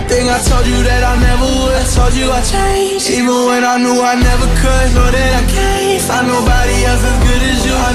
everything I told you that I never would. I told you I changed, even when I knew I never could. Know that I can't find nobody else as good as you.